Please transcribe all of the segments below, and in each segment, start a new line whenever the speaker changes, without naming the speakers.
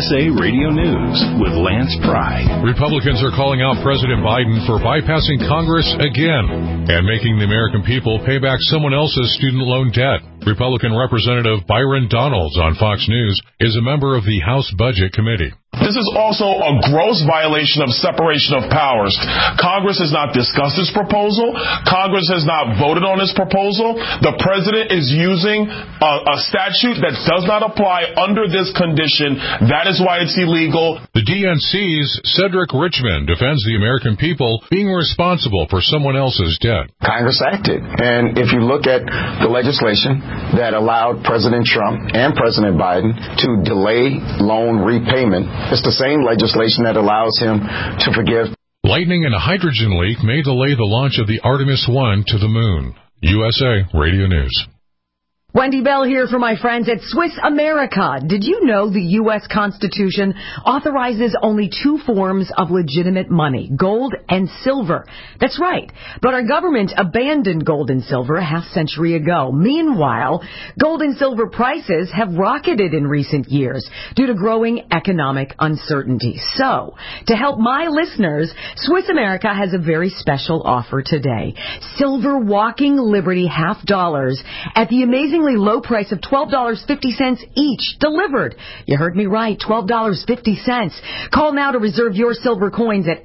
USA Radio News with Lance Pry.
Republicans are calling out President Biden for bypassing Congress again and making the American people pay back someone else's student loan debt. Republican Representative Byron Donalds on Fox News is a member of the House Budget Committee.
This is also a gross violation of separation of powers. Congress has not discussed this proposal. Congress has not voted on this proposal. The president is using a statute that does not apply under this condition. That is why it's illegal.
The DNC's Cedric Richmond defends the American people being responsible for someone else's debt.
Congress acted. And if you look at the legislation that allowed President Trump and President Biden to delay loan repayment, it's the same legislation that allows him to forgive.
Lightning and a hydrogen leak may delay the launch of the Artemis 1 to the moon. USA Radio News.
Wendy Bell here for my friends at Swiss America. Did you know the U.S. Constitution authorizes only two forms of legitimate money, gold and silver? That's right. But our government abandoned gold and silver a half-century ago. Meanwhile, gold and silver prices have rocketed in recent years due to growing economic uncertainty. So, to help my listeners, Swiss America has a very special offer today. Silver Walking Liberty $half at the amazing low price of $12.50 each, delivered. You heard me right, $12.50. Call now to reserve your silver coins at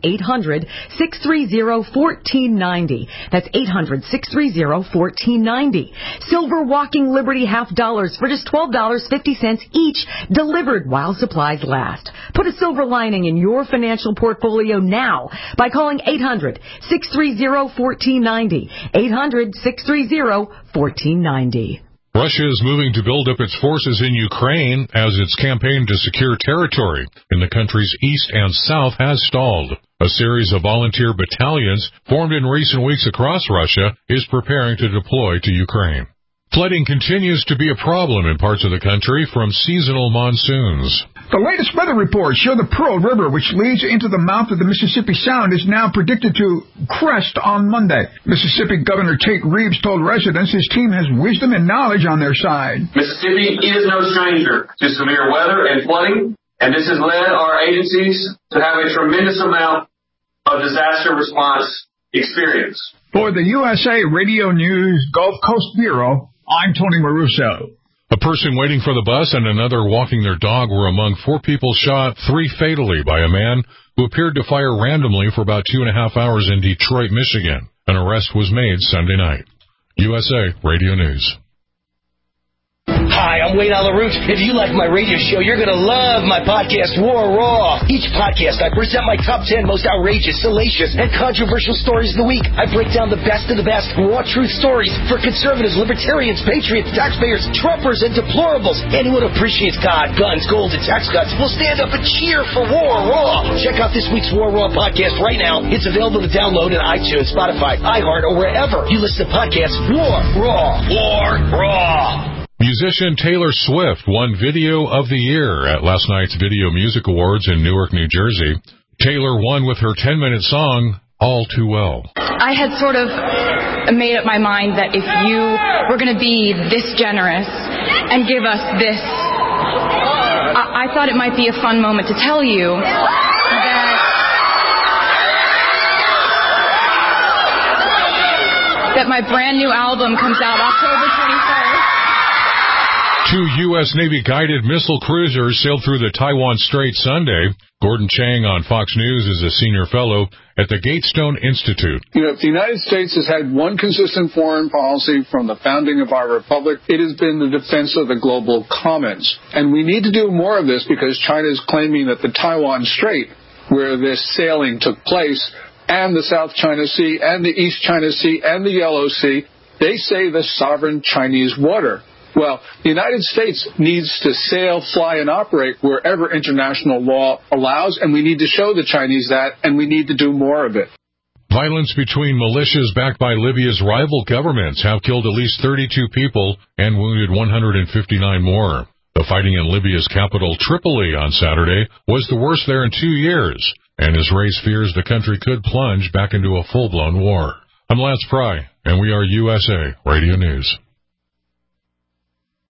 800-630-1490. That's 800-630-1490. Silver Walking Liberty $half for just $12.50 each, delivered while supplies last. Put a silver lining in your financial portfolio now by calling 800-630-1490. 800-630-1490.
Russia is moving to build up its forces in Ukraine as its campaign to secure territory in the country's east and south has stalled. A series of volunteer battalions formed in recent weeks across Russia is preparing to deploy to Ukraine. Flooding continues to be a problem in parts of the country from seasonal monsoons.
The latest weather reports show the Pearl River, which leads into the mouth of the Mississippi Sound, is now predicted to crest on Monday. Mississippi Governor Tate Reeves told residents his team has wisdom and knowledge on their side.
Mississippi is no stranger to severe weather and flooding, and this has led our agencies to have a tremendous amount of disaster response experience.
For the USA Radio News Gulf Coast Bureau, I'm Tony Maruso.
A person waiting for the bus and another walking their dog were among 4 people shot, 3 fatally, by a man who appeared to fire randomly for about 2.5 hours in Detroit, Michigan. An arrest was made Sunday night. USA Radio News.
Hi, I'm Wayne Alaroot. If you like my radio show, you're going to love my podcast, War Raw. Each podcast, I present my top 10 most outrageous, salacious, and controversial stories of the week. I break down the best of the best raw truth stories for conservatives, libertarians, patriots, taxpayers, Trumpers, and deplorables. Anyone who appreciates God, guns, gold, and tax cuts will stand up and cheer for War Raw. Check out this week's War Raw podcast right now. It's available to download in iTunes, Spotify, iHeart, or wherever you listen to podcasts. War Raw. War Raw.
Musician Taylor Swift won Video of the Year at last night's Video Music Awards in Newark, New Jersey. Taylor won with her 10-minute song, All Too Well.
I had sort of made up my mind that if you were going to be this generous and give us this, I thought it might be a fun moment to tell you that my brand new album comes out October 21st.
2 U.S. Navy-guided missile cruisers sailed through the Taiwan Strait Sunday. Gordon Chang on Fox News is a senior fellow at the Gatestone Institute.
If the United States has had one consistent foreign policy from the founding of our republic, it has been the defense of the global commons. And we need to do more of this because China is claiming that the Taiwan Strait, where this sailing took place, and the South China Sea, and the East China Sea, and the Yellow Sea, they say the sovereign Chinese water. Well, the United States needs to sail, fly, and operate wherever international law allows, and we need to show the Chinese that, and we need to do more of it.
Violence between militias backed by Libya's rival governments have killed at least 32 people and wounded 159 more. The fighting in Libya's capital, Tripoli, on Saturday was the worst there in 2 years, and has raised fears the country could plunge back into a full-blown war. I'm Lance Pry, and we are USA Radio News.